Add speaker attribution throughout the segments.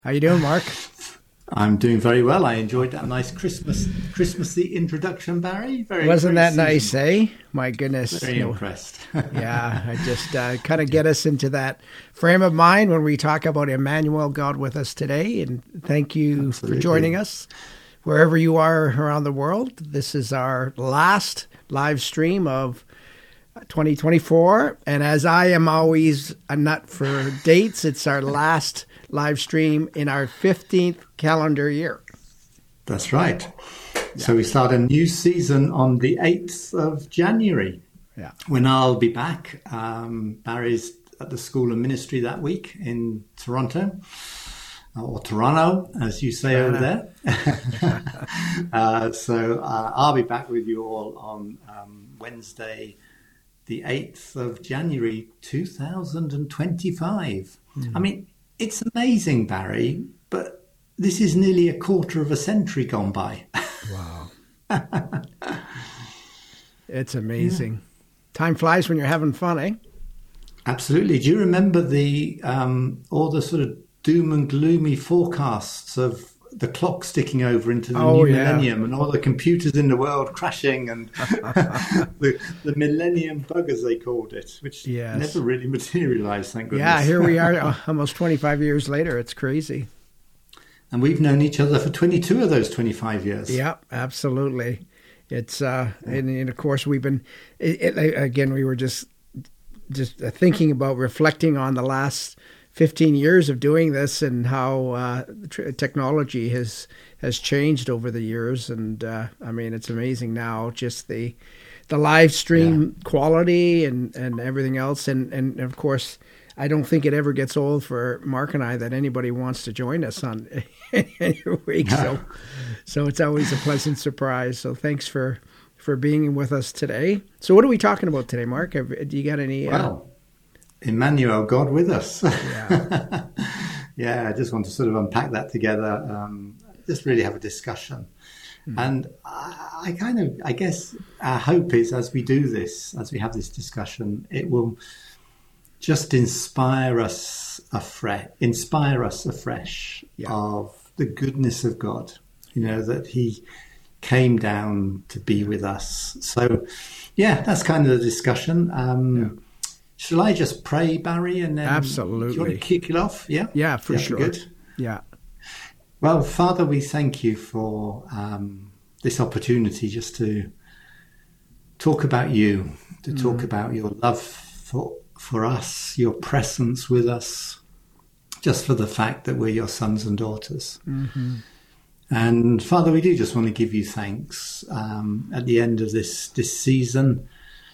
Speaker 1: How you doing, Mark?
Speaker 2: I'm doing very well. I enjoyed that nice Christmassy introduction, Barry.
Speaker 1: Wasn't that nice, eh? My goodness.
Speaker 2: Very impressed.
Speaker 1: Yeah, I just kind of get us into that frame of mind when we talk about Emmanuel, God with us today. And thank you
Speaker 2: Absolutely.
Speaker 1: for joining us wherever you are around the world. This is our last live stream of 2024. And as I am always a nut for dates, it's our last live stream in our 15th calendar year.
Speaker 2: That's right. Yeah. So we start a new season on the 8th of January.
Speaker 1: Yeah.
Speaker 2: When I'll be back. Barry's at the School of Ministry that week in Toronto, or Toronto, as you say over there. So I'll be back with you all on Wednesday, the 8th of January, 2025. I mean, it's amazing, Barry, but this is nearly a quarter of a century gone by.
Speaker 1: Wow. It's amazing. Yeah. Time flies when you're having fun, eh?
Speaker 2: Absolutely. Do you remember the all the sort of doom and gloomy forecasts of the clock sticking over into the new millennium and all the computers in the world crashing and the millennium bug, as they called it, which never really materialized, thank goodness.
Speaker 1: Yeah, here we are almost 25 years later. It's crazy.
Speaker 2: And we've known each other for 22 of those 25 years.
Speaker 1: Yeah, absolutely. It's and of course we've been again, we were just thinking about reflecting on the last 15 years of doing this and how technology has changed over the years. And I mean, it's amazing now, just the live stream quality and everything else. And of course, I don't think it ever gets old for Mark and I that anybody wants to join us on any week. So it's always a pleasant surprise. So thanks for being with us today. So what are we talking about today, Mark? Do you got any...
Speaker 2: Emmanuel, God with us.
Speaker 1: Yeah.
Speaker 2: Yeah, I just want to sort of unpack that together, just really have a discussion. And I guess our hope is as we do this, as we have this discussion, it will just inspire us afresh of the goodness of God, that he came down to be with us. So, that's kind of the discussion. Shall I just pray, Barry, and then
Speaker 1: absolutely.
Speaker 2: Do you want to kick it off? Yeah?
Speaker 1: Yeah, for sure.
Speaker 2: Good?
Speaker 1: Yeah.
Speaker 2: Well, Father, we thank you for this opportunity just to talk about you, to talk about your love for us, your presence with us, just for the fact that we're your sons and daughters. Mm-hmm. And Father, we do just want to give you thanks at the end of this season,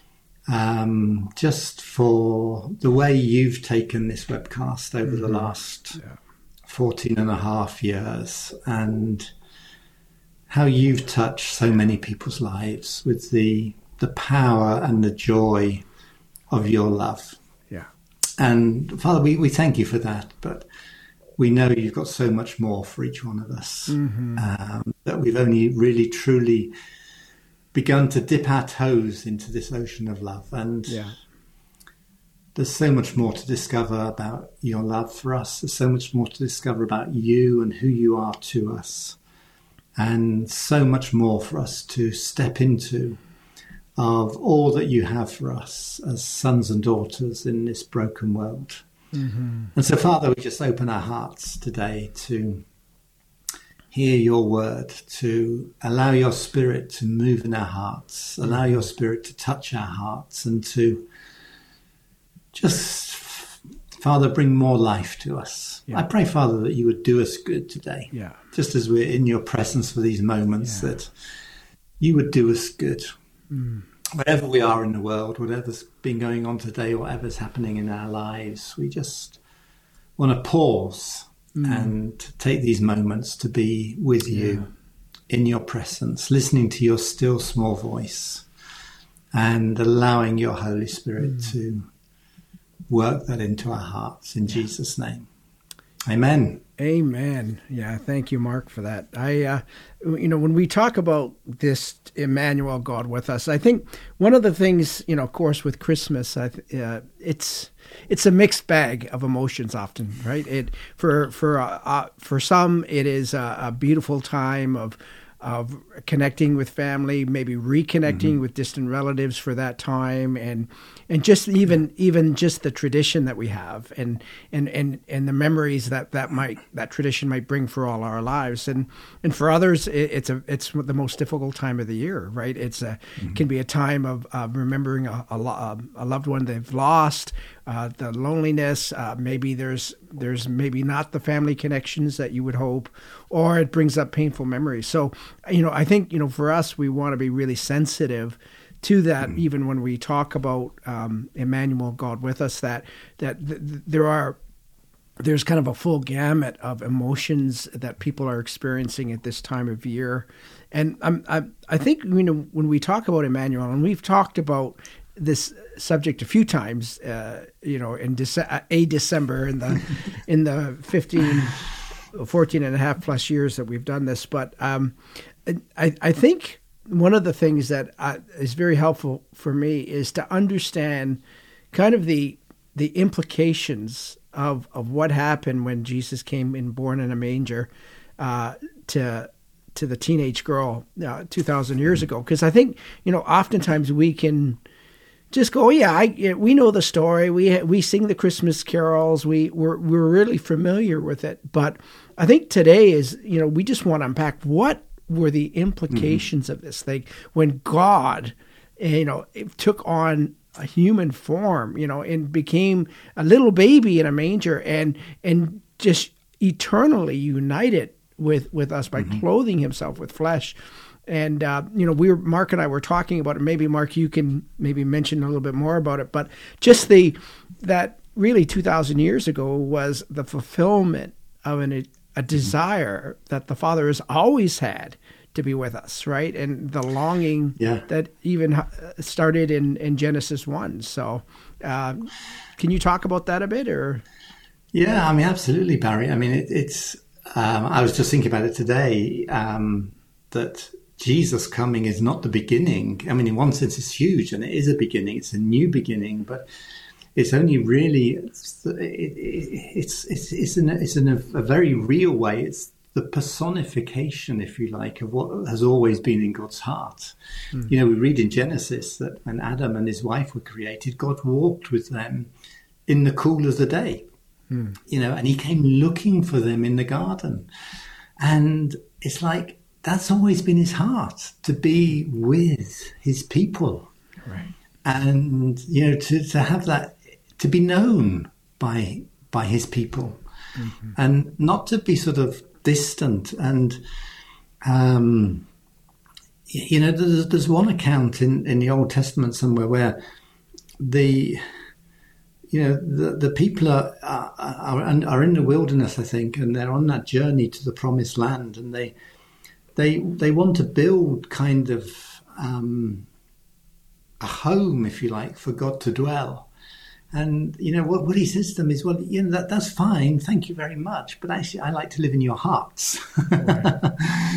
Speaker 2: just for the way you've taken this webcast over the last 14 and a half years, and how you've touched so many people's lives with the power and the joy of your love.
Speaker 1: Yeah. And
Speaker 2: Father, we thank you for that, but we know you've got so much more for each one of us, that we've only really truly begun to dip our toes into this ocean of love. And there's so much more to discover about your love for us. There's so much more to discover about you and who you are to us. And so much more for us to step into of all that you have for us as sons and daughters in this broken world. Mm-hmm. And so, Father, we just open our hearts today to hear your word, to allow your spirit to move in our hearts, allow your spirit to touch our hearts, and to just, Father, bring more life to us. I pray, Father, that you would do us good today. Just as we're in your presence for these moments, that you would do us good. Wherever we are in the world, whatever's been going on today, whatever's happening in our lives, we just want to pause and take these moments to be with you in your presence, listening to your still small voice and allowing your Holy Spirit to work that into our hearts in Jesus' name. Amen.
Speaker 1: Amen. Yeah, thank you, Mark, for that. When we talk about this Emmanuel, God with us, I think one of the things, of course, with Christmas, it's a mixed bag of emotions often, right? For some, it is a beautiful time of connecting with family, maybe reconnecting with distant relatives for that time, and just even just the tradition that we have, and the memories that tradition might bring for all our lives, and for others, it's the most difficult time of the year, right? It can be a time of remembering a loved one they've lost, the loneliness. Maybe there's maybe not the family connections that you would hope, or it brings up painful memories. So, I think, for us, we want to be really sensitive to that, even when we talk about Emmanuel, God with us, that there's kind of a full gamut of emotions that people are experiencing at this time of year. And I think, when we talk about Emmanuel, and we've talked about this subject a few times, in December in the 14 and a half plus years that we've done this. But I think one of the things that is very helpful for me is to understand kind of the implications of what happened when Jesus came and born in a manger to the teenage girl 2,000 years ago. Because I think, oftentimes we can just go, we know the story. We sing the Christmas carols. We're really familiar with it. But I think today is, we just want to unpack what were the implications of this thing when God, it took on a human form, and became a little baby in a manger, and just eternally united with us by clothing himself with flesh. And, Mark and I were talking about it. Maybe, Mark, you can maybe mention a little bit more about it. But just that really 2,000 years ago was the fulfillment of a desire that the Father has always had to be with us, right? And the longing that even started in Genesis 1. So can you talk about that a bit? Or?
Speaker 2: Yeah, absolutely, Barry. It's I was just thinking about it today, that Jesus coming is not the beginning. In one sense, it's huge, and it is a beginning. It's a new beginning, but it's only really it's in a very real way. It's the personification, if you like, of what has always been in God's heart. We read in Genesis that when Adam and his wife were created, God walked with them in the cool of the day. And he came looking for them in the garden, and it's like, that's always been his heart, to be with his people.
Speaker 1: Right.
Speaker 2: And, to have that, to be known by his people, and not to be sort of distant. And, there's one account in the Old Testament somewhere where the people are in the wilderness, I think, and they're on that journey to the promised land, and they want to build kind of a home, if you like, for God to dwell. And, what he says to them is, well, that's fine. Thank you very much. But actually, I like to live in your hearts. Right.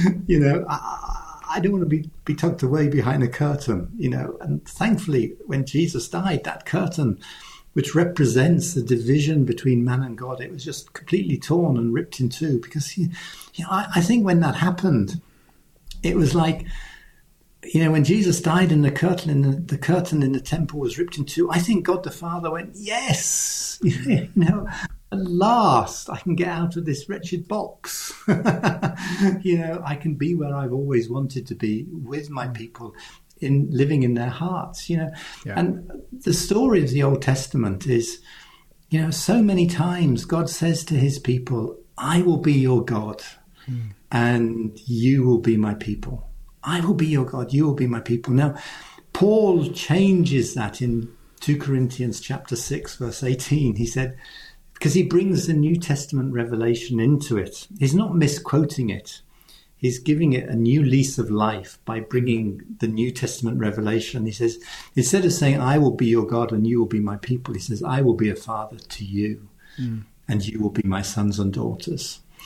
Speaker 2: I don't want to be tucked away behind a curtain, And thankfully, when Jesus died, that curtain, which represents the division between man and God, it was just completely torn and ripped in two. Because, I think when that happened, it was like, when Jesus died and the curtain in the temple was ripped in two, I think God the Father went, yes, at last I can get out of this wretched box. I can be where I've always wanted to be, with my people, in living in their hearts, And the story of the Old Testament is, so many times God says to his people, I will be your God and you will be my people. I will be your God, you will be my people. Now, Paul changes that in 2 Corinthians chapter 6, verse 18. He said, because he brings the New Testament revelation into it. He's not misquoting it. He's giving it a new lease of life by bringing the New Testament revelation. He says, instead of saying, I will be your God and you will be my people, he says, I will be a father to you and you will be my sons and daughters.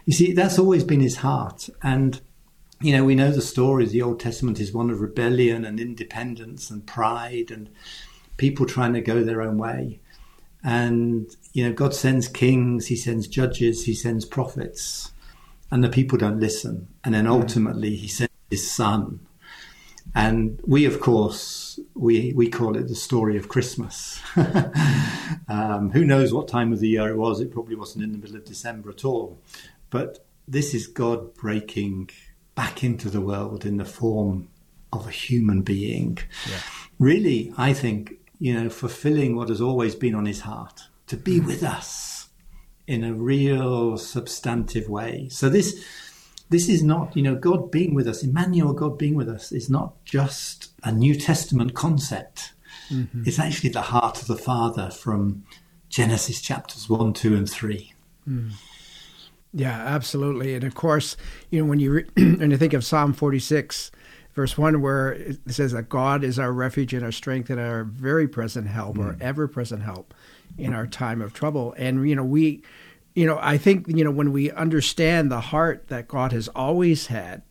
Speaker 2: You see, that's always been his heart. And, you know, we know the stories. The Old Testament is one of rebellion and independence and pride and people trying to go their own way. And, you know, God sends kings, he sends judges, he sends prophets, and the people don't listen. And then ultimately he sends his son. And we, of course, we call it the story of Christmas. Who knows what time of the year it was? It probably wasn't in the middle of December at all. But this is God breaking back into the world in the form of a human being. Yeah. Really, I think, you know, fulfilling what has always been on his heart, to be with us in a real substantive way. So this is not, you know, God being with us, Emmanuel, God being with us, is not just a New Testament concept. Mm-hmm. It's actually the heart of the Father from Genesis chapters 1, 2, and 3.
Speaker 1: Mm. Yeah, absolutely. And of course, you know, when you when you think of Psalm 46, verse 1, where it says that God is our refuge and our strength and our very present help, or ever-present help in our time of trouble. And, you know, I think, you know, when we understand the heart that God has always had,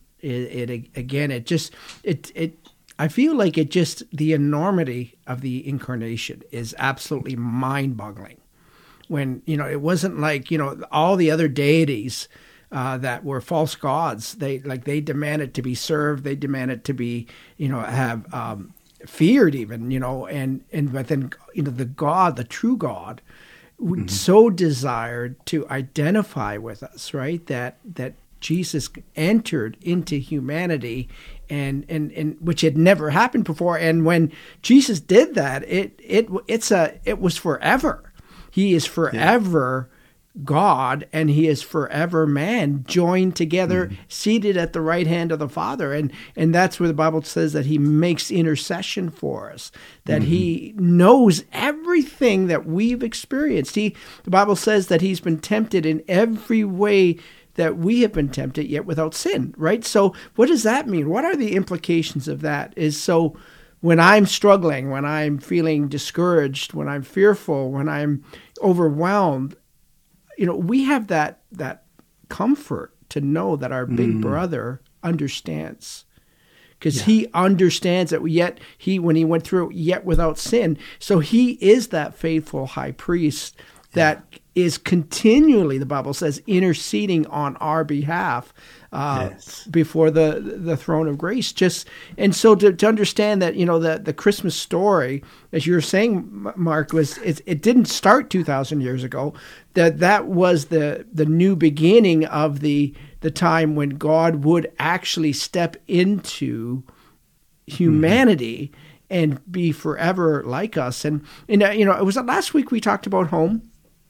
Speaker 1: I feel like the enormity of the incarnation is absolutely mind-boggling. When, you know, it wasn't like, you know, all the other deities that were false gods. They demanded to be served. They demanded to be, you know, have feared even, you know, but then, you know, the true God, so desired to identify with us, right? That Jesus entered into humanity, and which had never happened before. And when Jesus did that, it was forever. He is forever God, and he is forever man, joined together, seated at the right hand of the Father. And that's where the Bible says that he makes intercession for us, that he knows everything that we've experienced. The Bible says that he's been tempted in every way that we have been tempted, yet without sin, right? So what does that mean? What are the implications of that? So when I'm struggling, when I'm feeling discouraged, when I'm fearful, when I'm overwhelmed, you know, we have that comfort to know that our big brother understands, because he understands that. Yet when he went through it, yet without sin. So he is that faithful high priest that is continually, the Bible says, interceding on our behalf before the throne of grace. And so to understand that, you know, the Christmas story, as you were saying, Mark, it didn't start 2,000 years ago. That was the new beginning of the time when God would actually step into humanity and be forever like us. And you know, it was last week we talked about home.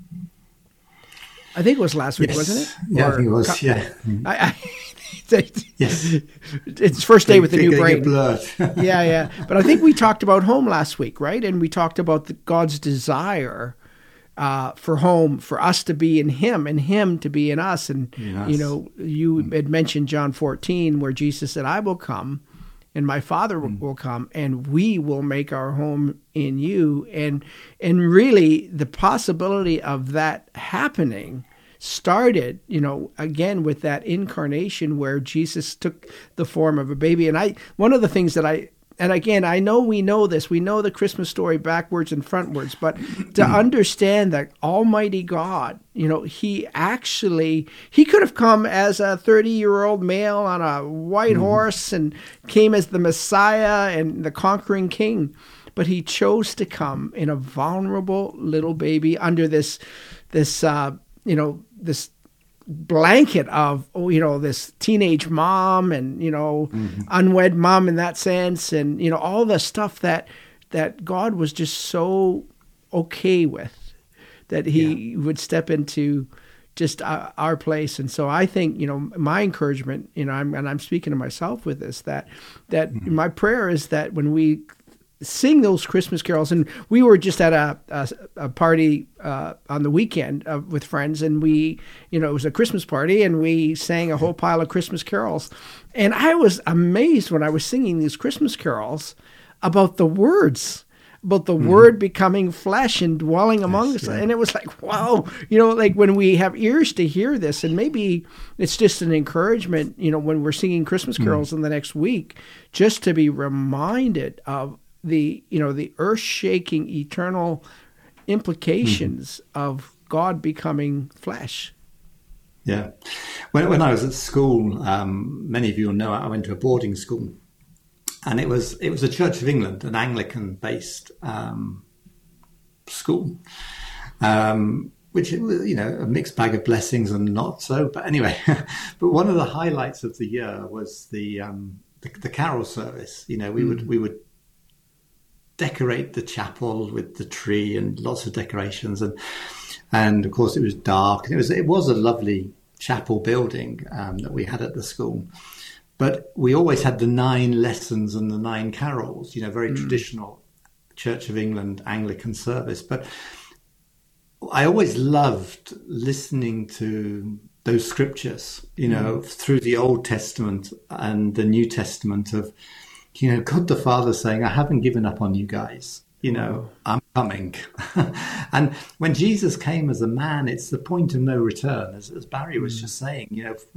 Speaker 1: I think it was last week, wasn't it?
Speaker 2: Yeah, I think it was,
Speaker 1: yes. It's first day with the new brain. Yeah. But I think we talked about home last week, right? And we talked about God's desire for home, for us to be in him and him to be in us. And, you know, you had mentioned John 14, where Jesus said, I will come and my Father will come, and we will make our home in you. And really, the possibility of that happening started, you know, again with that incarnation where Jesus took the form of a baby. And one of the things that and again, I know we know this, we know the Christmas story backwards and frontwards, but to understand that Almighty God, you know, he could have come as a 30-year-old male on a white horse and came as the Messiah and the conquering king, but he chose to come in a vulnerable little baby under this you know, this blanket of, you know, this teenage mom and, you know, unwed mom in that sense, and, you know, all the stuff that God was just so okay with, that he would step into just our place. And so I think, you know, my encouragement, you know, I'm speaking to myself with this, that my prayer is that when we sing those Christmas carols, and we were just at a party on the weekend with friends, and we, you know, it was a Christmas party, and we sang a whole pile of Christmas carols, and I was amazed when I was singing these Christmas carols about the words. about the Word becoming flesh and dwelling among us. And it was like, wow, like when we have ears to hear this, and maybe it's just an encouragement, when we're singing Christmas carols in the next week, just to be reminded of the earth-shaking eternal implications of God becoming flesh.
Speaker 2: Yeah. When I was at school, many of you will know I went to a boarding school, and it was a Church of England, an Anglican-based school, which was, a mixed bag of blessings and not so. But anyway, but one of the highlights of the year was the carol service. We would decorate the chapel with the tree and lots of decorations, and of course it was dark, and it was a lovely chapel building that we had at the school. But we always had the 9 lessons and the 9 carols, very traditional Church of England Anglican service. But I always loved listening to those scriptures, through the Old Testament and the New Testament of, God the Father saying, I haven't given up on you guys. I'm coming. And when Jesus came as a man, it's the point of no return. As Barry was just saying,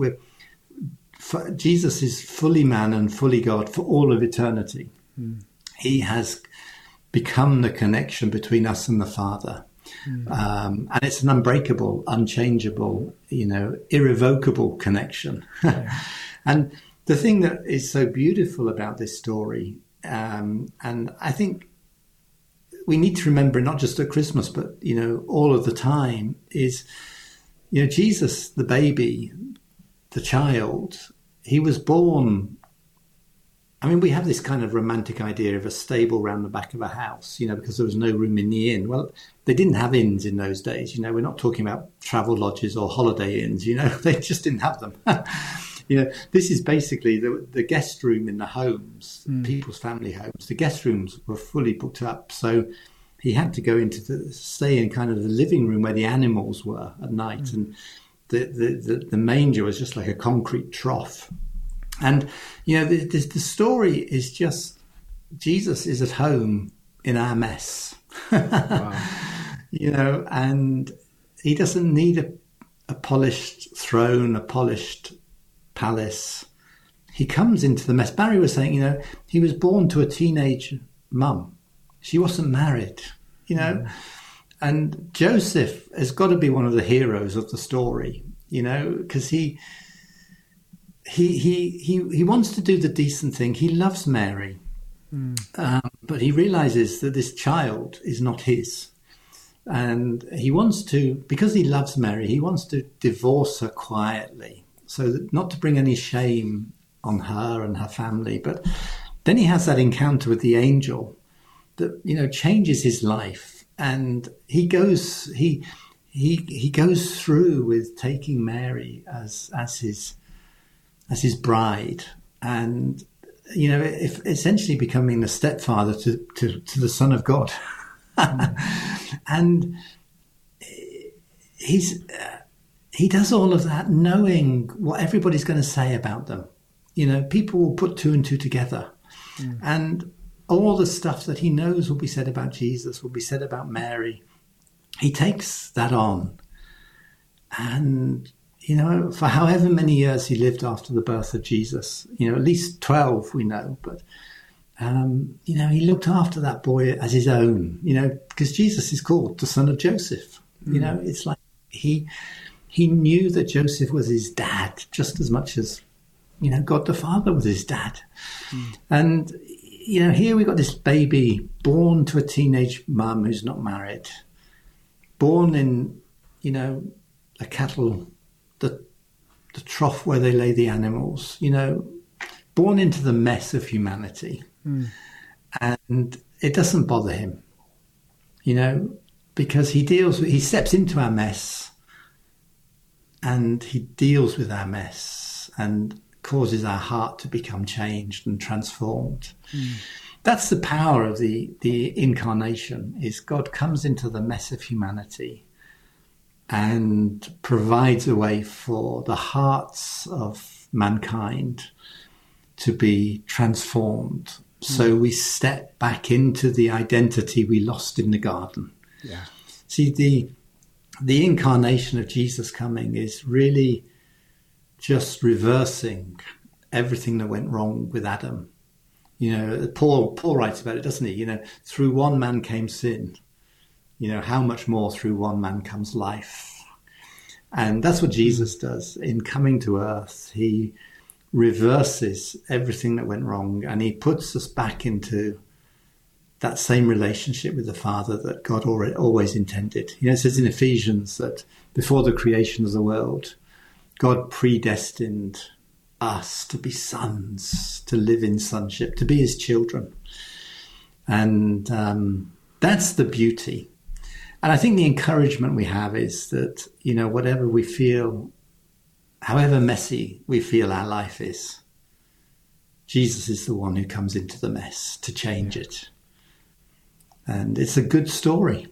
Speaker 2: Jesus is fully man and fully God for all of eternity. He has become the connection between us and the Father. And it's an unbreakable, unchangeable, irrevocable connection. And the thing that is so beautiful about this story, and I think we need to remember not just at Christmas, but, all of the time, is, Jesus, the baby, the child, he was born. I mean, we have this kind of romantic idea of a stable round the back of a house, because there was no room in the inn. Well, they didn't have inns in those days. We're not talking about travel lodges or holiday inns, they just didn't have them. This is basically the guest room in the homes, people's family homes. The guest rooms were fully booked up. So he had to go stay in kind of the living room where the animals were at night. And the manger was just like a concrete trough. And, the story is just, Jesus is at home in our mess. Wow. And he doesn't need a polished throne, a polished palace. He comes into the mess. Barry was saying, he was born to a teenage mum. She wasn't married, And Joseph has got to be one of the heroes of the story, because he wants to do the decent thing. He loves Mary, but he realizes that this child is not his. And he wants to, because he loves Mary, he wants to divorce her quietly, so that not to bring any shame on her and her family. But then he has that encounter with the angel that, changes his life. And he goes through with taking Mary as his bride, and essentially becoming the stepfather to the Son of God. And he does all of that knowing what everybody's going to say about them. People will put 2 and 2 together, and all the stuff that he knows will be said about Jesus, will be said about Mary. He takes that on, and for however many years he lived after the birth of Jesus, at least 12 we know, but he looked after that boy as his own, because Jesus is called the son of Joseph. It's like he knew that Joseph was his dad just as much as, God the Father was his dad. And, here we got this baby born to a teenage mum who's not married, born in, a cattle, the trough where they lay the animals, born into the mess of humanity. And it doesn't bother him, because he steps into our mess, and he deals with our mess and causes our heart to become changed and transformed. That's the power of the incarnation, is God comes into the mess of humanity and provides a way for the hearts of mankind to be transformed So we step back into the identity we lost in the garden.
Speaker 1: Yeah.
Speaker 2: See, the incarnation of Jesus coming is really just reversing everything that went wrong with Adam. You know, Paul writes about it, doesn't he? You know, through one man came sin. You know, how much more through one man comes life? And that's what Jesus does. In coming to earth, he reverses everything that went wrong, and he puts us back into that same relationship with the Father that God always intended. You know, it says in Ephesians that before the creation of the world, God predestined us to be sons, to live in sonship, to be his children. And that's the beauty. And I think the encouragement we have is that, you know, whatever we feel, however messy we feel our life is, Jesus is the one who comes into the mess to change it. And it's a good story.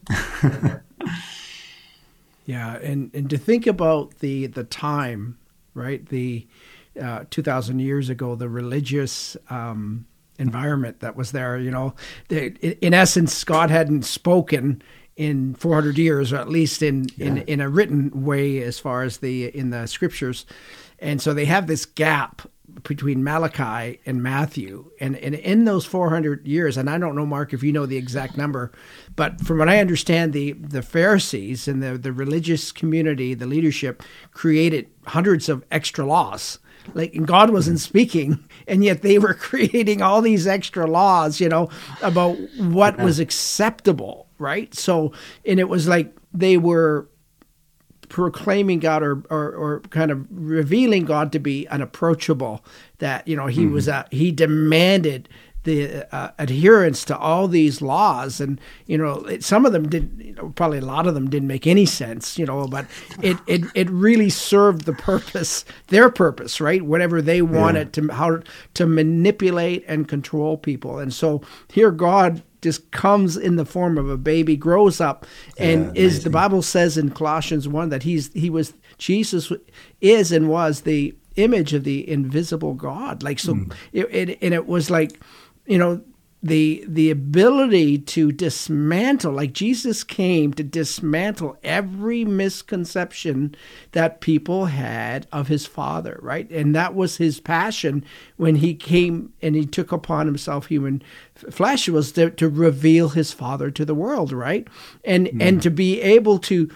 Speaker 1: Yeah, and to think about the time, right? The 2,000 years ago, the religious environment that was there, you know, in essence, God hadn't spoken in 400 years, or at least in a written way, as far as in the scriptures. And so they have this gap between Malachi and Matthew. And in those 400 years, and I don't know, Mark, if you know the exact number, but from what I understand, the Pharisees and the religious community, the leadership, created hundreds of extra laws. Like, and God wasn't speaking, and yet they were creating all these extra laws, you know, about what was acceptable, right? So, and it was like they were proclaiming God or kind of revealing God to be unapproachable, that, you know, he was he demanded the adherence to all these laws. And, you know, some of them didn't, you know, probably a lot of them didn't make any sense, you know, but it really served the purpose, their purpose, right? Whatever they wanted how to manipulate and control people. And so here God just comes in the form of a baby, grows up, and the Bible says in Colossians 1 that Jesus is and was the image of the invisible God. Like, so it was like, you know, the ability to dismantle, like Jesus came to dismantle every misconception that people had of his Father, right? And that was his passion when he came and he took upon himself human flesh, was to reveal his Father to the world, right? And to be able to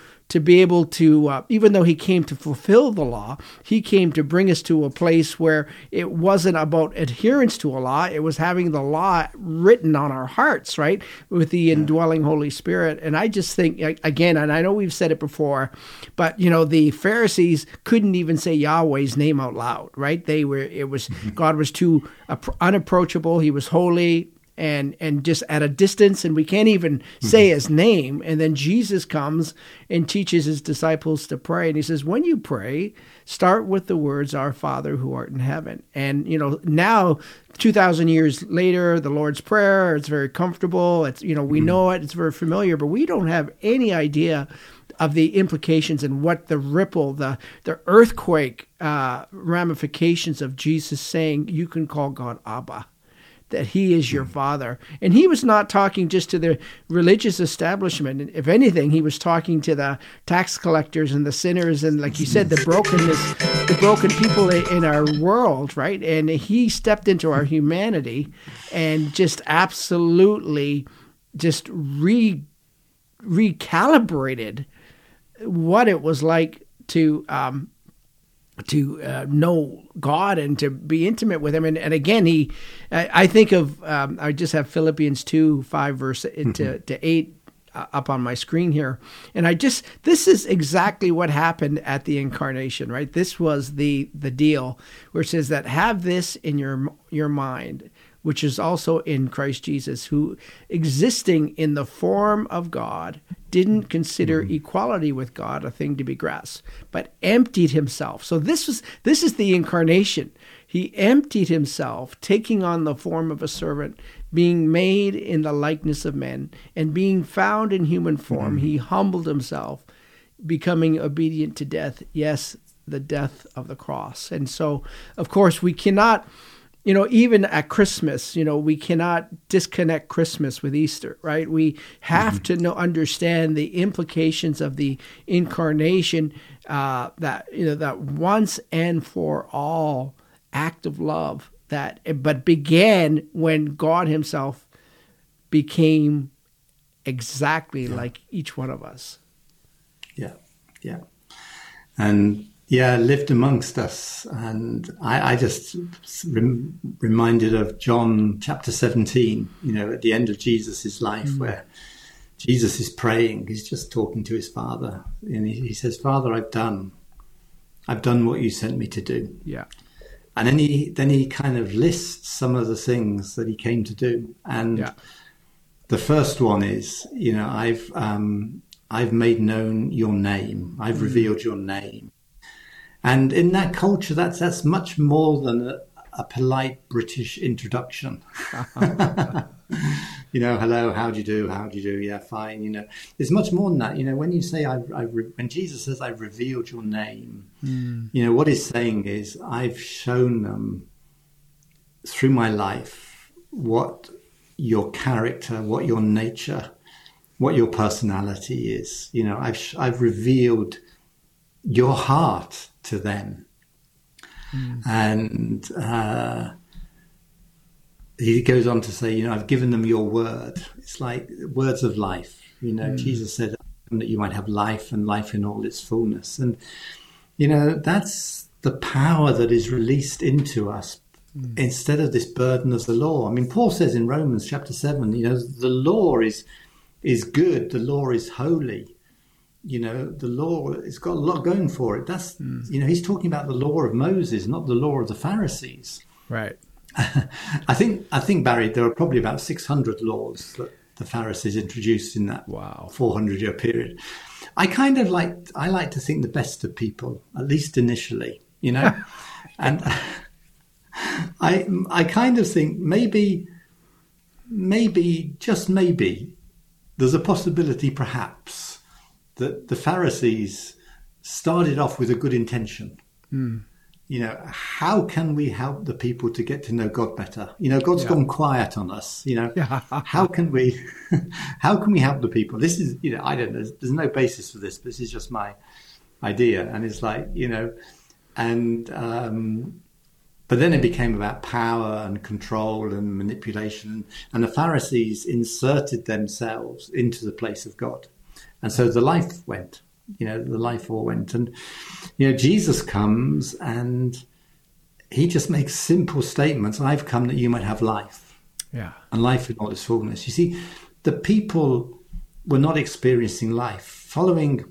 Speaker 1: even though he came to fulfill the law, he came to bring us to a place where it wasn't about adherence to a law. It was having the law written on our hearts, right, with the indwelling Holy Spirit. And I just think, again, and I know we've said it before, but, you know, the Pharisees couldn't even say Yahweh's name out loud, right? God was too unapproachable. He was holy and just at a distance, and we can't even say his name. And then Jesus comes and teaches his disciples to pray. And he says, when you pray, start with the words, "Our Father who art in heaven." And, you know, now 2,000 years later, the Lord's Prayer, it's very comfortable. It's, you know, we know it, it's very familiar, but we don't have any idea of the implications and what the ripple, the earthquake ramifications of Jesus saying, you can call God Abba, that he is your Father. And he was not talking just to the religious establishment. And if anything, he was talking to the tax collectors and the sinners and, like you said, the broken people in our world, right? And he stepped into our humanity and just absolutely just recalibrated what it was like to know God and to be intimate with him. And again, I think of, I just have Philippians 2:5 verse to 8 up on my screen here. And this is exactly what happened at the incarnation, right? This was the deal where it says that have this in your mind, which is also in Christ Jesus, who existing in the form of God, didn't consider equality with God a thing to be grasped, but emptied himself. So this is the incarnation. He emptied himself, taking on the form of a servant, being made in the likeness of men, and being found in human form, he humbled himself, becoming obedient to death, yes, the death of the cross. And so, of course, we cannot even at Christmas, we cannot disconnect Christmas with Easter, right? We have to understand the implications of the incarnation, that once and for all act of love but began when God himself became exactly like each one of us.
Speaker 2: Yeah. And lived amongst us. And I just reminded of John chapter 17, at the end of Jesus' life, where Jesus is praying. He's just talking to his Father. And he says, Father, I've done what you sent me to do. Yeah. And then he kind of lists some of the things that he came to do. And the first one is, I've made known your name. I've revealed your name. And in that culture, that's much more than a polite British introduction. Hello, how do you do? How do you do? Yeah, fine. There's much more than that. When you say, when Jesus says, I've revealed your name, what he's saying is, I've shown them through my life what your character, what your nature, what your personality is. I've revealed your heart to them. And he goes on to say, I've given them your word. It's like words of life. Jesus said that you might have life and life in all its fullness. And, that's the power that is released into us instead of this burden of the law. I mean, Paul says in Romans chapter 7, the law is good. The law is holy. The law, it's got a lot going for it. That's, he's talking about the law of Moses, not the law of the Pharisees.
Speaker 1: Right.
Speaker 2: I think, Barry, there are probably about 600 laws that the Pharisees introduced in that 400-year period. I like to think the best of people, at least initially, and I kind of think maybe, just maybe, there's a possibility perhaps that the Pharisees started off with a good intention. How can we help the people to get to know God better? God's gone quiet on us. How can we help the people? This is, I don't know. There's no basis for this. This is just my idea, and it's like, but then it became about power and control and manipulation, and the Pharisees inserted themselves into the place of God, and so the life went. The life all went. And, Jesus comes and he just makes simple statements. I've come that you might have life. Yeah. And life in all its fullness. You see, the people were not experiencing life. Trying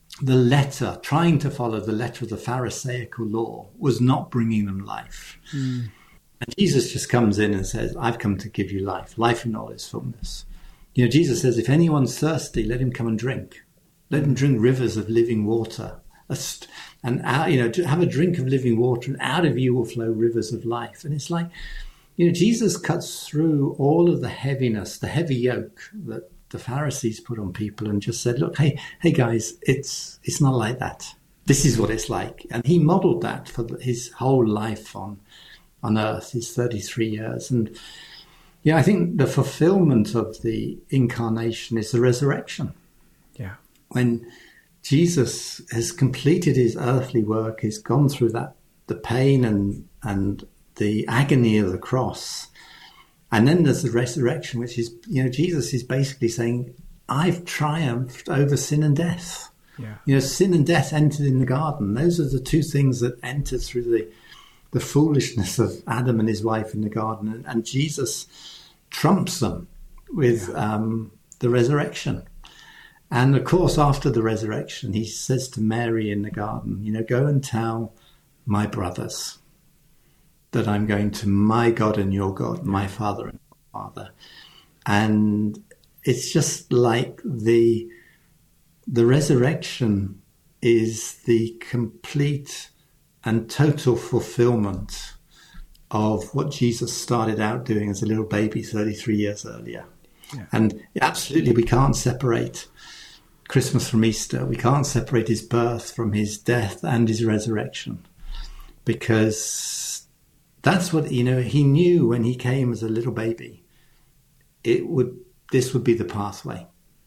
Speaker 2: to follow the letter of the Pharisaical law was not bringing them life. And Jesus just comes in and says, I've come to give you life in all its fullness. Jesus says, if anyone's thirsty, let him come and drink. Let them drink rivers of living water, and have a drink of living water, and out of you will flow rivers of life. And it's like, Jesus cuts through all of the heaviness, the heavy yoke that the Pharisees put on people, and just said, "Look, hey guys, it's not like that. This is what it's like." And he modelled that for his whole life on earth, his 33 years. And I think the fulfillment of the incarnation is the resurrection. Yeah. When Jesus has completed his earthly work, he's gone through the pain and the agony of the cross. And then there's the resurrection, which is, Jesus is basically saying, I've triumphed over sin and death. Yeah. Sin and death entered in the garden. Those are the two things that entered through the foolishness of Adam and his wife in the garden. And Jesus trumps them with the resurrection. And of course, after the resurrection, he says to Mary in the garden, go and tell my brothers that I'm going to my God and your God, my Father and your Father. And it's just like the resurrection is the complete and total fulfillment of what Jesus started out doing as a little baby 33 years earlier. Yeah. And absolutely, we can't separate Christmas from Easter. We can't separate his birth from his death and his resurrection, because that's what, he knew when he came as a little baby, this would be the pathway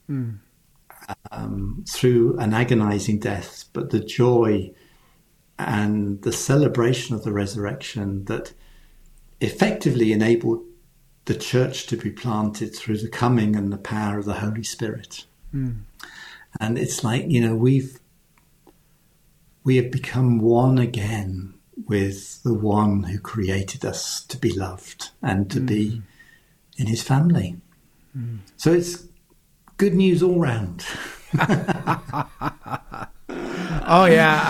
Speaker 2: through an agonizing death, but the joy and the celebration of the resurrection that effectively enabled the church to be planted through the coming and the power of the Holy Spirit. And it's like, we have become one again with the one who created us to be loved and to be in his family. So it's good news all round.
Speaker 1: Oh yeah,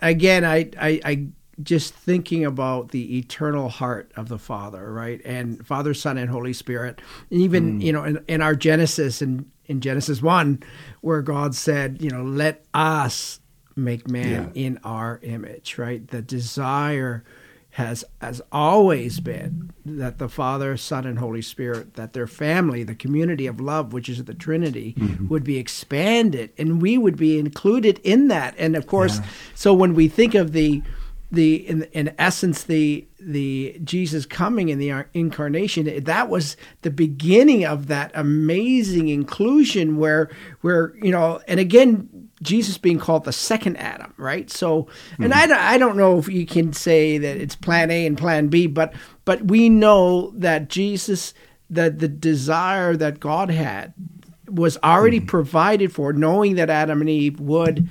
Speaker 1: I just thinking about the eternal heart of the Father, right? And Father, Son, and Holy Spirit. Even in our Genesis, in Genesis 1, where God said, let us make man in our image, right? The desire has always been that the Father, Son, and Holy Spirit, that their family, the community of love, which is the Trinity, would be expanded, and we would be included in that. And of course, so when we think of in essence the Jesus coming in the incarnation, that was the beginning of that amazing inclusion where and again, Jesus being called the second Adam, right? So, and I don't know if you can say that it's plan A and plan B, but we know that Jesus, the desire that God had was already provided for, knowing that Adam and Eve would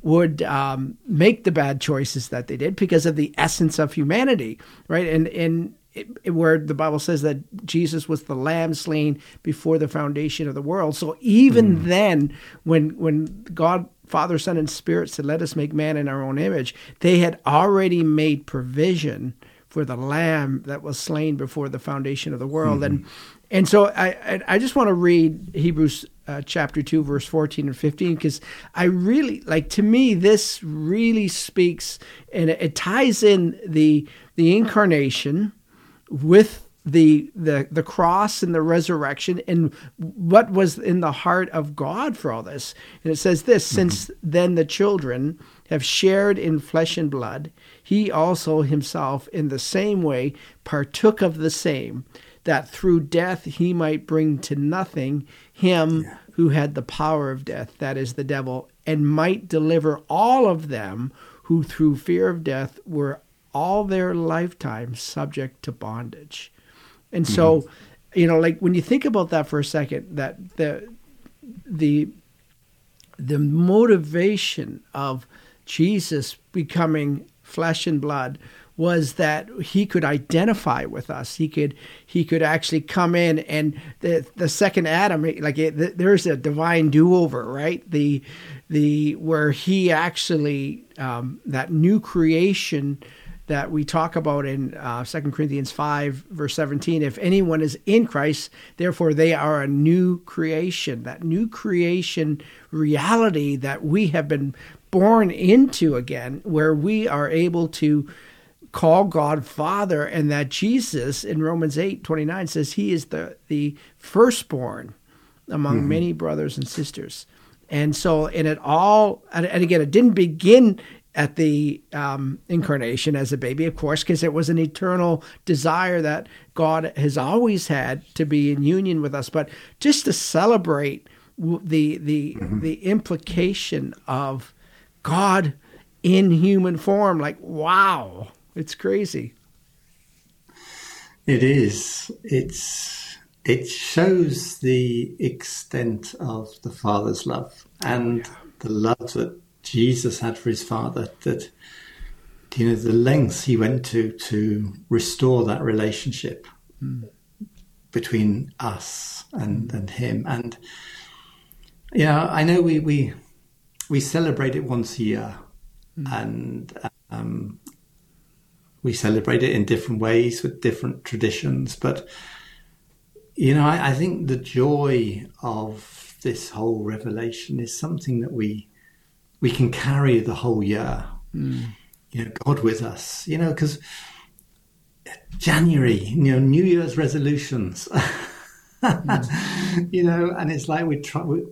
Speaker 1: make the bad choices that they did because of the essence of humanity, right? And where the Bible says that Jesus was the lamb slain before the foundation of the world. So even then, when God, Father, Son, and Spirit said, let us make man in our own image, they had already made provision for the lamb that was slain before the foundation of the world. And so I just want to read Hebrews chapter 2, verse 14 and 15, because I really, to me, this really speaks, and it ties in the incarnation with the cross and the resurrection and what was in the heart of God for all this. And it says this, since then the children have shared in flesh and blood, he also himself in the same way partook of the same, that through death he might bring to nothing him who had the power of death, that is the devil, and might deliver all of them who through fear of death were all their lifetime subject to bondage. And so, when you think about that for a second, that the motivation of Jesus becoming flesh and blood was that he could identify with us. He could actually come in, and the second Adam, there's a divine do-over, right? Where he actually that new creation that we talk about in 2 Corinthians 5, verse 17, if anyone is in Christ, therefore they are a new creation. That new creation reality that we have been born into again, where we are able to call God Father, and that Jesus in Romans 8:29 says he is the firstborn among many brothers and sisters. And so, and again, it didn't begin at the incarnation as a baby, of course, because it was an eternal desire that God has always had to be in union with us. But just to celebrate the implication of God in human form, wow, it's crazy.
Speaker 2: It is. It shows the extent of the Father's love and the love that Jesus had for his Father, that the lengths he went to restore that relationship between us and him. And I know we celebrate it once a year, and we celebrate it in different ways with different traditions, but I think the joy of this whole revelation is something that we can carry the whole year. God with us, because January, New Year's resolutions, and it's like we come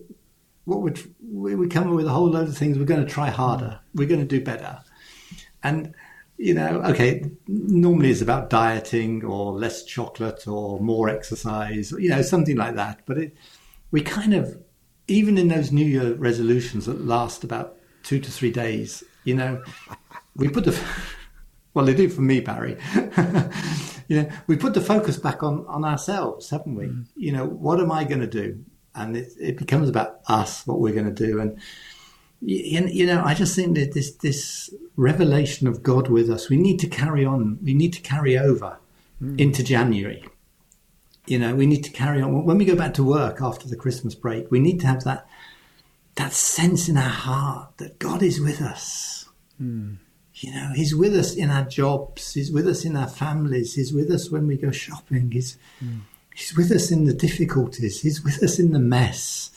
Speaker 2: up with a whole load of things. We're going to try harder. We're going to do better. And okay, normally it's about dieting or less chocolate or more exercise, something like that. But we kind of, even in those New Year resolutions that last about 2 to 3 days, we put well, they do for me, Barry. We put the focus back on ourselves, haven't we? What am I going to do? And it becomes about us, what we're going to do. And, I just think that this revelation of God with us, we need to carry on. We need to carry over into January. We need to carry on. When we go back to work after the Christmas break, we need to have that sense in our heart that God is with us. He's with us in our jobs. He's with us in our families. He's with us when we go shopping. He's with us in the difficulties. He's with us in the mess.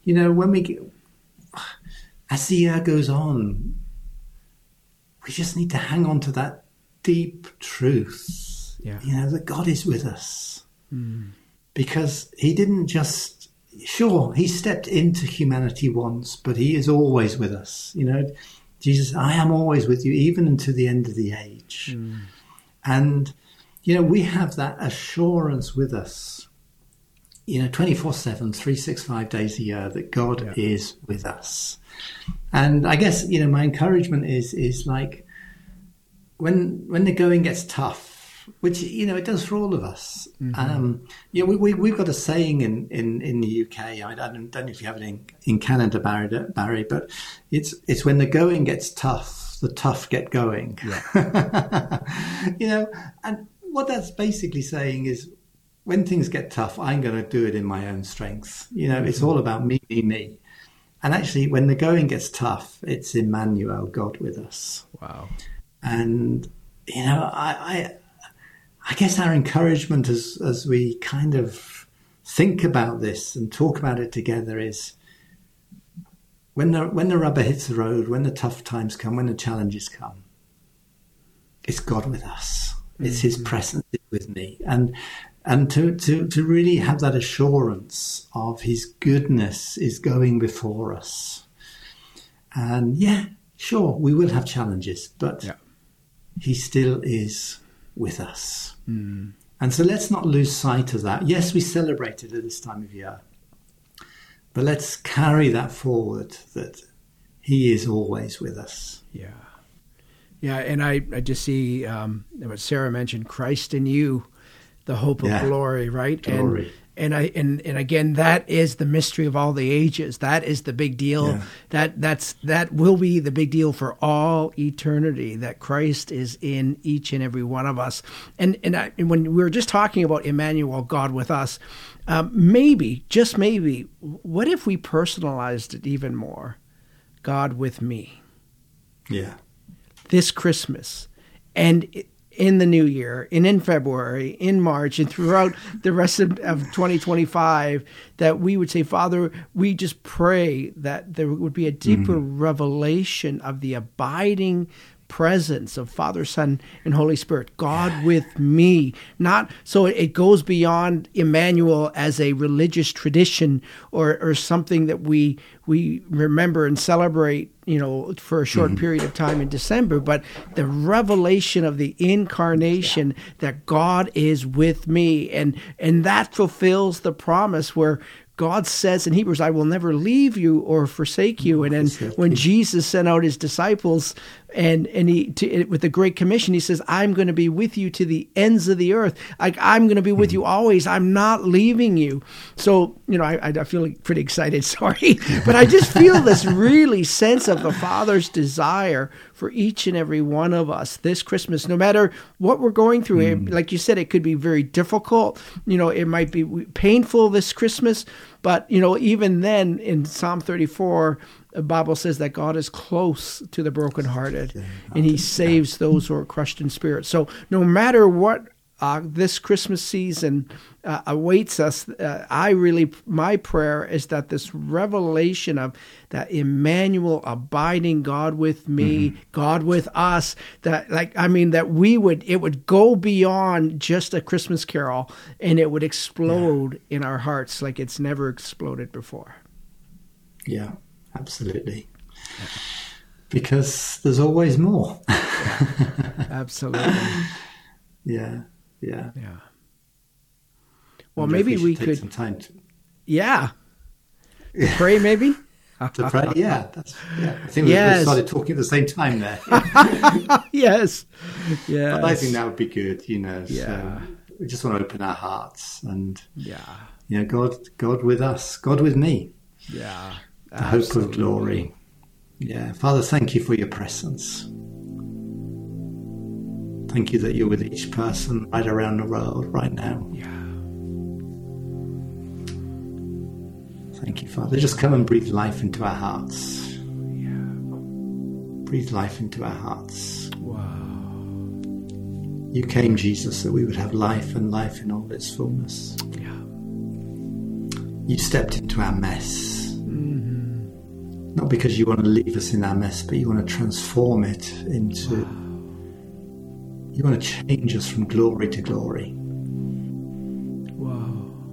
Speaker 2: As the year goes on, we just need to hang on to that deep truth, that God is with us. Because he didn't just, he stepped into humanity once, but he is always with us. Jesus, I am always with you, even unto the end of the age. And, we have that assurance with us, 24/7, 365 days a year, that God is with us. And I guess, my encouragement is like, when the going gets tough, which, it does for all of us. We've got a saying in the UK, I don't know if you have it in Canada, Barry, but it's when the going gets tough, the tough get going. And what that's basically saying is, when things get tough, I'm going to do it in my own strength. It's all about me, me, me. And actually, when the going gets tough, it's Emmanuel, God with us.
Speaker 1: Wow.
Speaker 2: And, I guess our encouragement as we kind of think about this and talk about it together is, when the rubber hits the road, when the tough times come, when the challenges come, it's God with us. It's his presence with me. And to really have that assurance of his goodness is going before us. And sure, we will have challenges, but he still is with us. And so let's not lose sight of that. Yes, we celebrate it at this time of year, but let's carry that forward, that he is always with us.
Speaker 1: Yeah, and I just see what Sarah mentioned, Christ in you, the hope of glory, right?
Speaker 2: Glory.
Speaker 1: And again, that is the mystery of all the ages. That is the big deal. Yeah. That will be the big deal for all eternity, that Christ is in each and every one of us. And when we were just talking about Emmanuel, God with us, maybe, just maybe, what if we personalized it even more? God with me.
Speaker 2: Yeah.
Speaker 1: This Christmas, and in the new year, and in February, in March, and throughout the rest of 2025, that we would say, Father, we just pray that there would be a deeper revelation of the abiding presence of Father, Son, and Holy Spirit, God with me. Not so it goes beyond Emmanuel as a religious tradition or something that we remember and celebrate, for a short period of time in December, but the revelation of the incarnation, that God is with me, and that fulfills the promise where God says in Hebrews, I will never leave you or forsake you. And then when Jesus sent out his disciples and with the Great Commission, he says, I'm going to be with you to the ends of the earth. I'm going to be with you always. I'm not leaving you. So, I feel pretty excited, sorry. But I just feel this really sense of the Father's desire for each and every one of us this Christmas, no matter what we're going through. Like you said, it could be very difficult. It might be painful this Christmas. But, even then in Psalm 34, the Bible says that God is close to the brokenhearted and he saves those who are crushed in spirit. So no matter what this Christmas season awaits us, my prayer is that this revelation of that Emmanuel, abiding God with me, God with us, that it would go beyond just a Christmas carol, and it would explode in our hearts like it's never exploded before.
Speaker 2: Yeah, absolutely. Because there's always more.
Speaker 1: Absolutely.
Speaker 2: Yeah.
Speaker 1: Yeah. Well, maybe we
Speaker 2: take
Speaker 1: could
Speaker 2: some time to
Speaker 1: pray. Maybe
Speaker 2: to pray. Yeah, I think
Speaker 1: Yes.
Speaker 2: we started talking at the same time there.
Speaker 1: yes.
Speaker 2: But I think that would be good.
Speaker 1: Yeah.
Speaker 2: So we just want to open our hearts and
Speaker 1: Yeah.
Speaker 2: God with us, God with me.
Speaker 1: Yeah.
Speaker 2: The hope of glory. Yeah. Father, thank you for your presence. Thank you that you're with each person right around the world right now.
Speaker 1: Yeah.
Speaker 2: Thank you, Father. Just come and breathe life into our hearts.
Speaker 1: Yeah.
Speaker 2: Breathe life into our hearts.
Speaker 1: Wow.
Speaker 2: You came, Jesus, that we would have life and life in all its fullness.
Speaker 1: Yeah.
Speaker 2: You stepped into our mess.
Speaker 1: Mm-hmm.
Speaker 2: Not because you want to leave us in our mess, but you want to transform it into... You want to change us from glory to glory.
Speaker 1: Wow.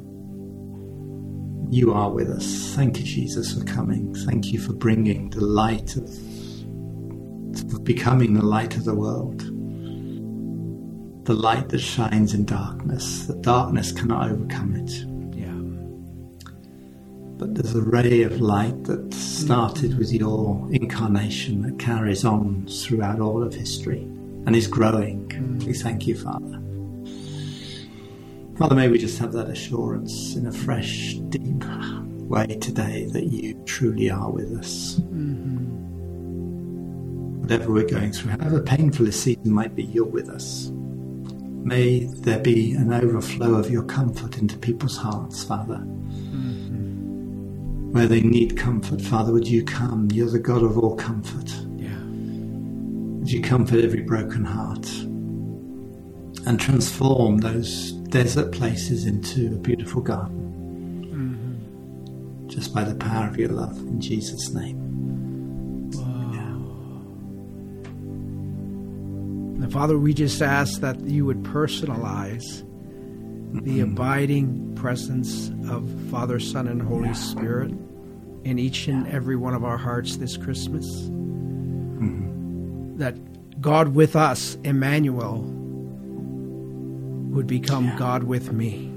Speaker 2: You are with us. Thank you, Jesus, for coming. Thank you for bringing the light of becoming the light of the world. The light that shines in darkness. The darkness cannot overcome it.
Speaker 1: Yeah.
Speaker 2: But there's a ray of light that started with your incarnation that carries on throughout all of history and is growing. We thank you, Father. Father, may we just have that assurance in a fresh, deep way today that you truly are with us.
Speaker 1: Mm-hmm.
Speaker 2: Whatever we're going through, however painful this season might be, you're with us. May there be an overflow of your comfort into people's hearts, Father.
Speaker 1: Mm-hmm.
Speaker 2: Where they need comfort, Father, would you come? You're the God of all comfort.
Speaker 1: Yeah.
Speaker 2: Would you comfort every broken heart and transform those desert places into a beautiful garden, just by the power of your love, in Jesus' name.
Speaker 1: Wow. And Father, we just ask that you would personalize the abiding presence of Father, Son, and Holy Spirit in each and every one of our hearts this Christmas. That God with us, Emmanuel, would become God with me.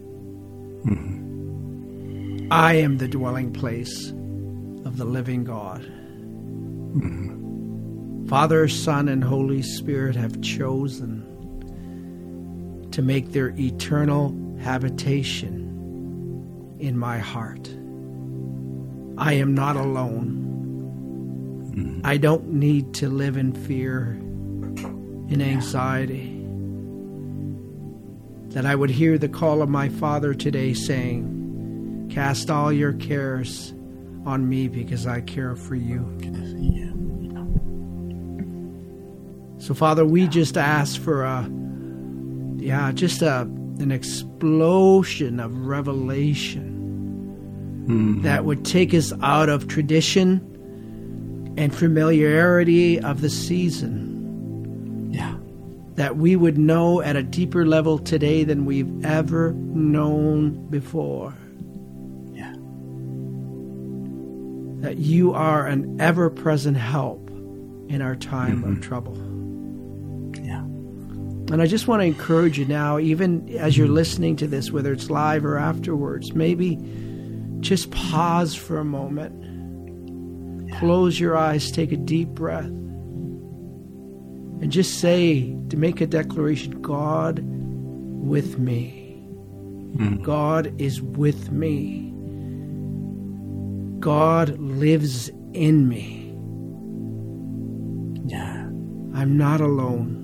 Speaker 1: I am the dwelling place of the living God. Father, Son, and Holy Spirit have chosen to make their eternal habitation in my heart. I am not alone. I don't need to live in fear, in anxiety. That I would hear the call of my Father today saying, cast all your cares on me because I care for you. So Father, we just ask for an explosion of revelation that would take us out of tradition and familiarity of the season. That we would know at a deeper level today than we've ever known before. That you are an ever-present help in our time of trouble. And I just want to encourage you now, even as you're listening to this, whether it's live or afterwards, maybe just pause for a moment. Close your eyes, take a deep breath. And just say, to make a declaration, God with me. God is with me. God lives in me. I'm not alone.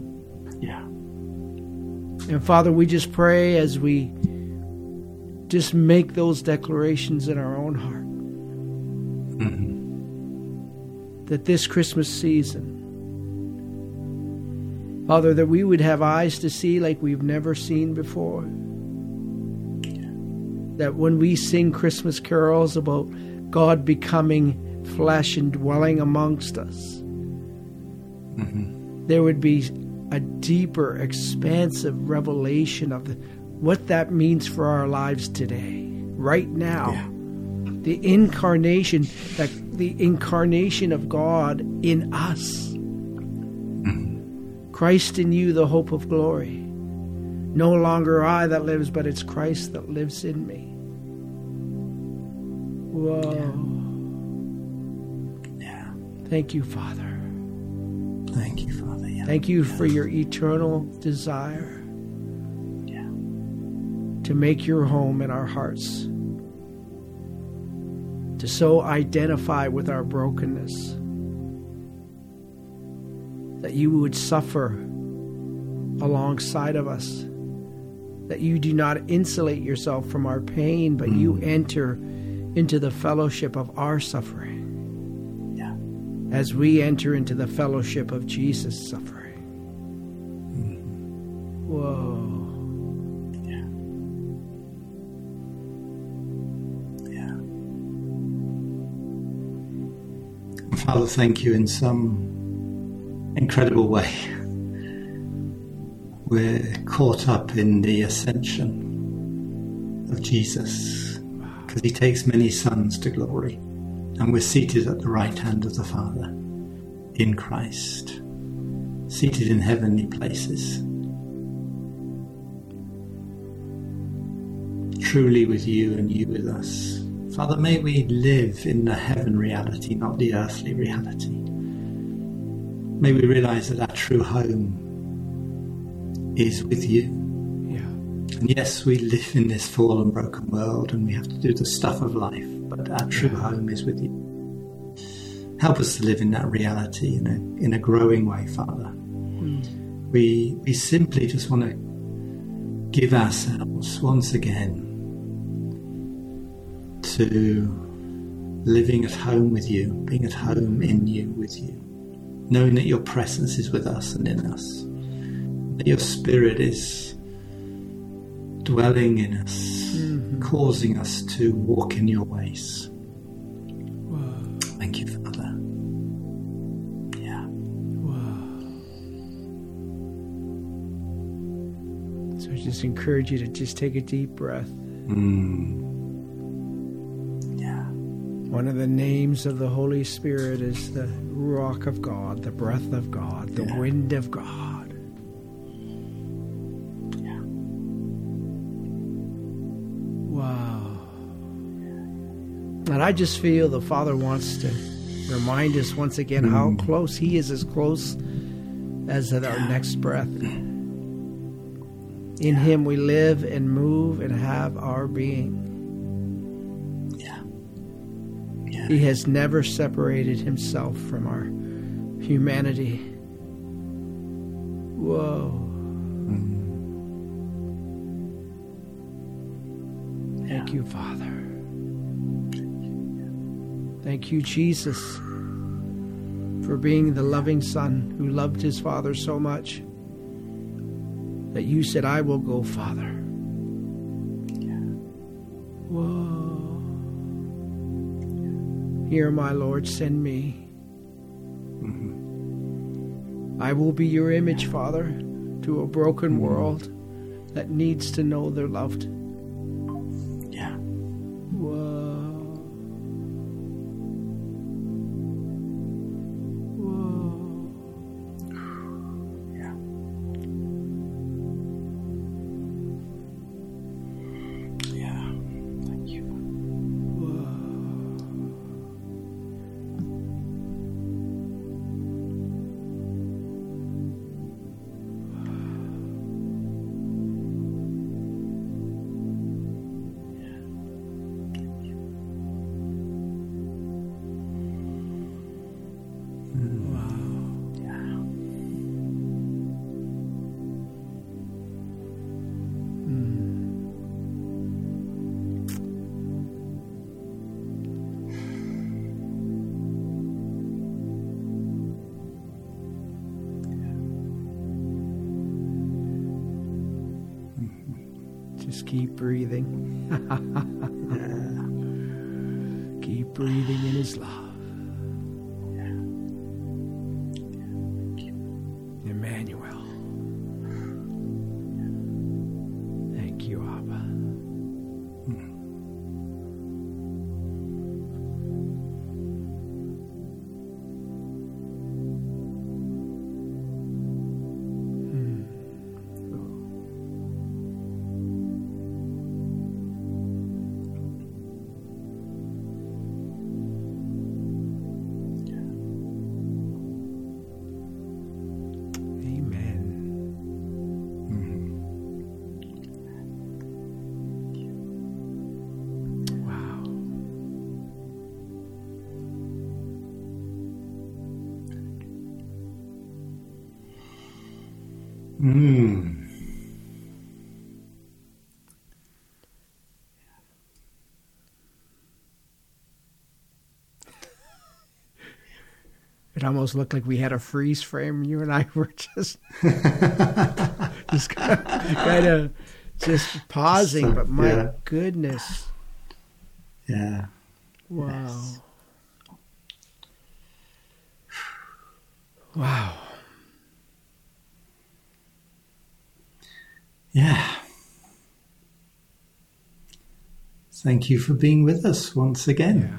Speaker 1: And Father, we just pray as we just make those declarations in our own heart. That this Christmas season, Father, that we would have eyes to see like we've never seen before. That when we sing Christmas carols about God becoming flesh and dwelling amongst us, there would be a deeper, expansive revelation of what that means for our lives today, right now. The incarnation of God in us. Christ in you, the hope of glory. No longer I that lives, but it's Christ that lives in me. Whoa.
Speaker 2: Yeah.
Speaker 1: Thank you, Father.
Speaker 2: Thank you, Father. Yeah.
Speaker 1: Thank you for your eternal desire to make your home in our hearts, to so identify with our brokenness, that you would suffer alongside of us, that you do not insulate yourself from our pain, but you enter into the fellowship of our suffering as we enter into the fellowship of Jesus' suffering. Whoa.
Speaker 2: Father, thank you in some incredible way. We're caught up in the ascension of Jesus because he takes many sons to glory, and we're seated at the right hand of the Father in Christ, seated in heavenly places, truly with you and you with us. Father, may we live in the heaven reality, not the earthly reality. May we realize that our true home is with you.
Speaker 1: Yeah.
Speaker 2: And yes, we live in this fallen, broken world and we have to do the stuff of life, but our true home is with you. Help us to live in that reality in a growing way, Father. We simply just want to give ourselves once again to living at home with you, being at home in you, with you, knowing that your presence is with us and in us, that your Spirit is dwelling in us, causing us to walk in your ways.
Speaker 1: Whoa.
Speaker 2: Thank you, Father. Yeah.
Speaker 1: Whoa. So I just encourage you to just take a deep breath. One of the names of the Holy Spirit is the Ruach of God, the breath of God, the wind of God.
Speaker 2: Yeah.
Speaker 1: Wow. And I just feel the Father wants to remind us once again how close he is, as close as at our next breath. In him we live and move and have our being. He has never separated himself from our humanity. Whoa. Thank you, Father. Thank you, Jesus, for being the loving Son who loved his Father so much that you said, I will go, Father. Whoa. Here, my Lord, send me. I will be your image, Father, to a broken world that needs to know they're loved.
Speaker 2: Yeah.
Speaker 1: Whoa. Whoa.
Speaker 2: Yeah. Yeah. Thank you.
Speaker 1: Just keep breathing. Keep breathing in his love. Emmanuel. Thank you, Abba.
Speaker 2: Mm.
Speaker 1: It almost looked like we had a freeze frame. You and I were just kind of just pausing. But my goodness.
Speaker 2: Yeah.
Speaker 1: Wow.
Speaker 2: Yes.
Speaker 1: Wow.
Speaker 2: Yeah. Thank you for being with us once again.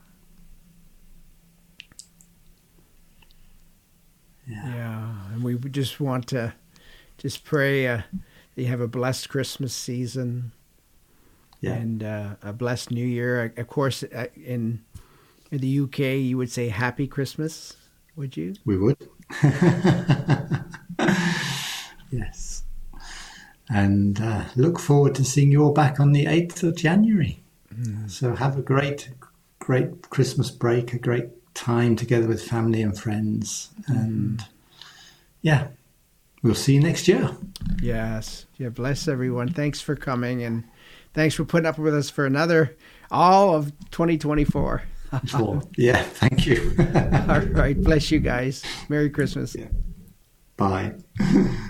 Speaker 1: Yeah. And we just want to just pray that you have a blessed Christmas season.
Speaker 2: Yeah.
Speaker 1: And a blessed New Year. Of course, in the UK, you would say Happy Christmas, would you?
Speaker 2: We would. Yes. And look forward to seeing you all back on the 8th of January. So have a great Christmas break, a great time together with family and friends. And yeah, we'll see you next year.
Speaker 1: Yes. Yeah, bless everyone. Thanks for coming, and thanks for putting up with us for all of 2024.
Speaker 2: Yeah, thank you.
Speaker 1: All right. Bless you guys. Merry Christmas.
Speaker 2: Yeah. Bye.